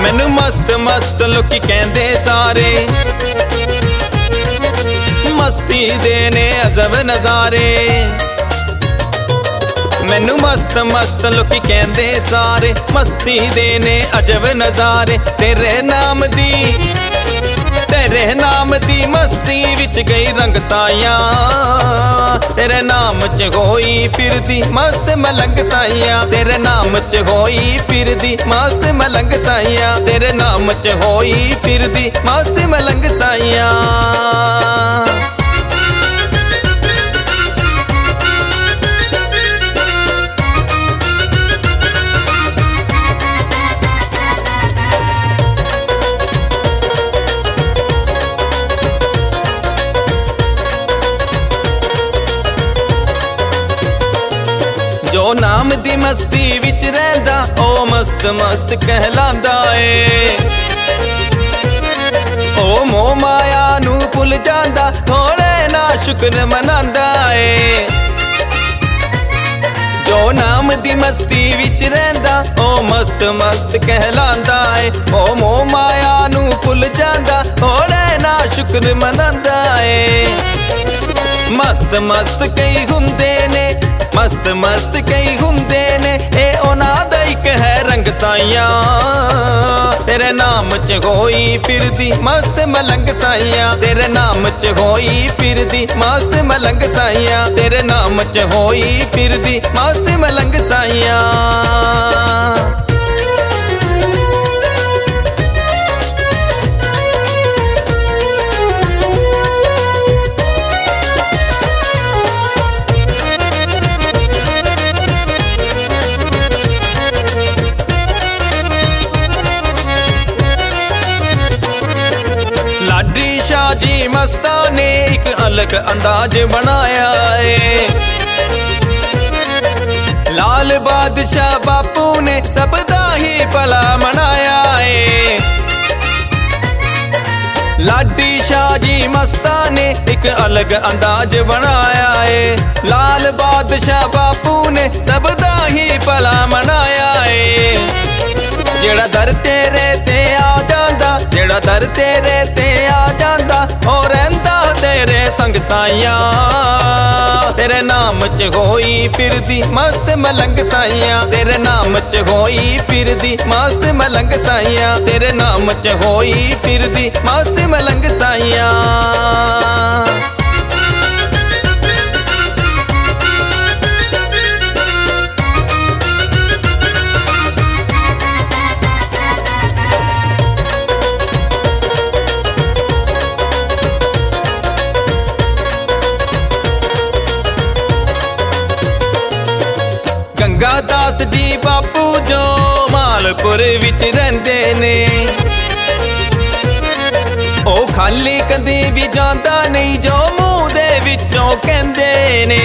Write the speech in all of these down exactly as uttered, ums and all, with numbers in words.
मैनू मस्त मस्त लोकी कहंदे सारे, मस्ती दे ने अजब नजारे। मैनू मस्त मस्त लोकी कहंदे सारे, मस्ती दे ने अजब नजारे। तेरे नाम दी तेरे नाम दी मस्ती विच गई रंग साइया, तेरे नाम च होई फिरदी मस्त मलंग साइया। तेरे नाम च होई फिरदी मस्त मलंग साइया, तेरे नाम च होई फिरदी मस्त मलंग साइया। जो नाम दी मस्ती विच रहिंदा ओ मस्त मस्त कहलांदा ए। ओ मोह माया नू भुल जांदा, थोड़े ना शुक्र मनांदा ए। जो नाम दी मस्ती विच रहिंदा ओ मस्त मस्त कहलांदा ए। ओ मोह माया नू भुल जांदा, थोड़े ना शुक्र मनांदा ए। मस्त मस्त कई हुंदे ने, मस्त मस्त कई हुंदे ने, ए उन्हां दा इक है रंग साइया। तेरे नाम च होई फिरदी मस्त मलंग साइया, तेरे नाम च होई फिरदी मस्त मलंग साइया, तेरे नाम च होई फिरदी मस्त मलंग साइया। लाडी शाह जी मस्ता ने एक अलग अंदाज बनाया है। लाल बादशाह बापू ने सबदा ही भला मनाया है। लाडी शाह जी मस्ता ने एक अलग अंदाज बनाया है। लाल बादशाह बापू ने सबदा ही भला मनाया है। जेड़ा दर तेरे ते आ जांदा, जेड़ा दर तेरे ते आ जांदा, ओ रहिंदा तेरे संग साइया। तेरे नाम च होई फिरदी मस्त मलंग साइया, तेरे नाम च होई फिरदी मस्त मलंग साइया, तेरे नाम च होई फिरदी मस्त मलंग साइया। गंगा दास जी बापू जो मालपुर विच रहिंदे ने, ओ खाली कदी भी जांदा नहीं जो मूंह दे विचों कहंदे ने।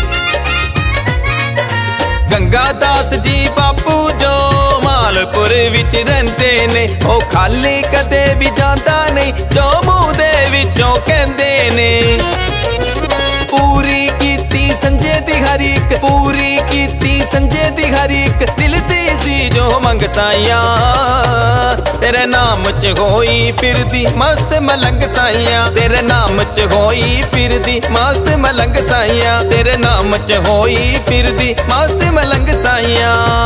गंगा दास जी बापू जो मालपुर विच रहिंदे ने, ओ खाली कदे भी जांदा नहीं जो मूंह दे विचों कहंदे ने। पूरी कीती संजे दी हर इक, पूरी कीती संजे दी हर इक, दिल दी सी जो मंग साइया। तेरे नाम च होई फिरदी मस्त मलंग साइया, तेरे नाम च होई फिरदी मस्त मलंग साइया, तेरे नाम च होई फिरदी मस्त मलंग साइया।